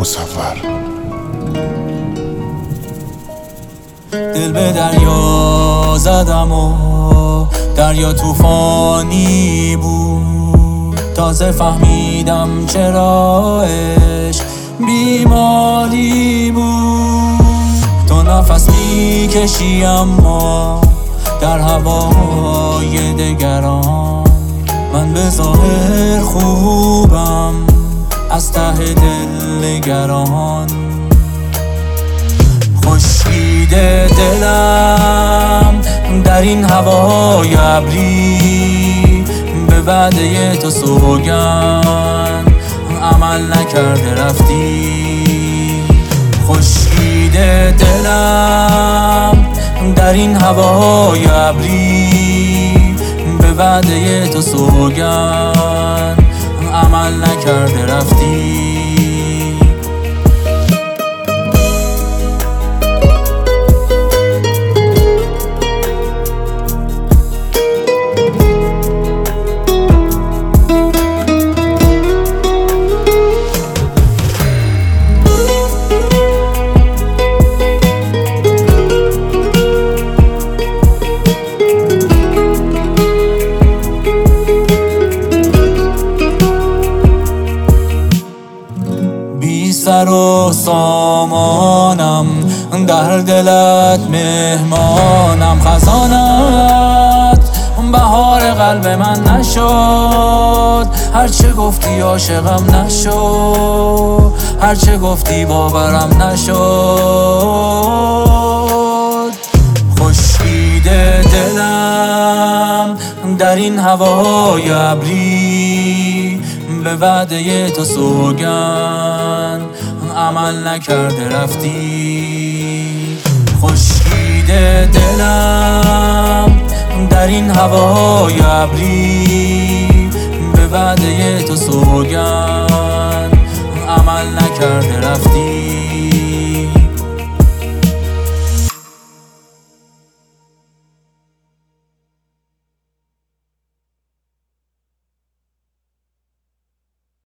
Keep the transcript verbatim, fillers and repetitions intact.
مصور. دل به دریا زدم و دریا طوفانی بود. تازه فهمیدم چرا عشق بیماری بود. تو نفس میکشی اما در هوای دگران. من به ظاهر خوبم از ته دل نگران. خورشید دلم در این هوای ابری به وعده تو سوگند عمل نکرده رفتی. خورشید دلم در این هوای ابری به وعده تو سوگند عمل نکرده رفتی. سر و سامانم در دلت مهمانم. خزانت بهار قلب من نشد. هرچه گفتی عاشقم نشد. هرچه گفتی باورم نشد. خورشید دلم در این هوای ابری به وعده تو سوگند عمل نکرده رفتی. خورشید دلم در این هوای ابری به وعده تو سوگند عمل نکرده رفتی.